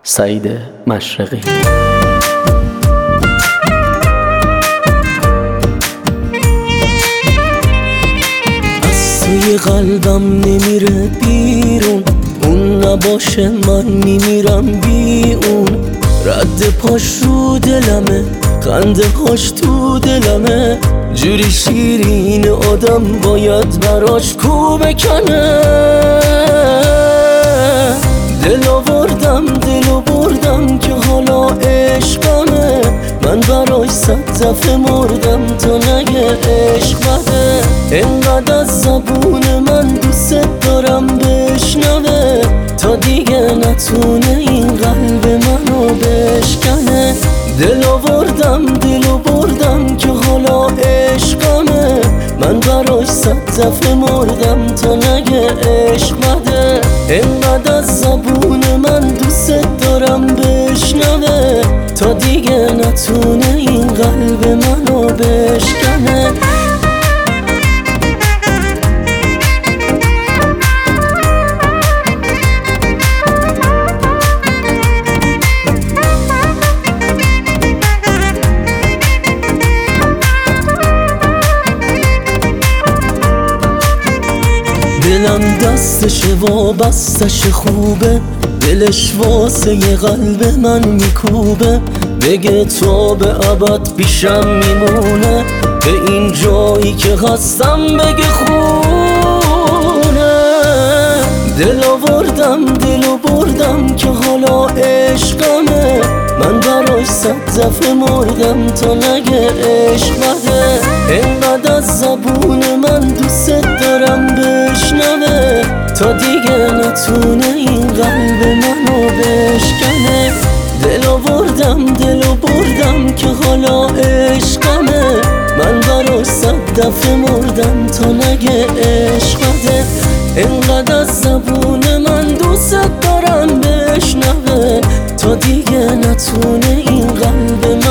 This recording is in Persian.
سعید مشرقی. از توی قلبم نمیره بیرون، اون نباشه من میمیرم بی اون. رد پاش رو دلمه، خنده هاش تو دلمه، جوری شیرین آدم باید براش کو بکنه. دلو بردم که حالا عشقمه، من براش 100 دفعه مردم تا نگه عشق بده. انقدر از زبون من دوست دارم بشنوه، تا دیگه نتونه این قلب منو بشکنه. دلو بردم که حالا عشقمه، من براش 100 دفعه مردم تا نگه عشق بده. انقدر از زبون من دوست دارم بشنوه، تا دیگه نتونه این قلب منو بشکنه. دلم دستشه وابستش خوبه، دلش واسه یه قلب من میکوبه. بگه تا به ابد پیشم میمونه، به این جایی که هستم بگه خونه. دلو بردم که حالا عشقمه، من براش 100 دفعه مردم تا نگه عشق بده. انقدر از زبون من دوست دارم بشنوه، تا دیگه نتونه این قلب منو بشکنه. دلو بردم که حالا عشقمه، من براش 100 دفعه مردم تا نگه عشق بده. انقدر از زبون من دوست دارم بشنوه، تا دیگه نتونه این قلب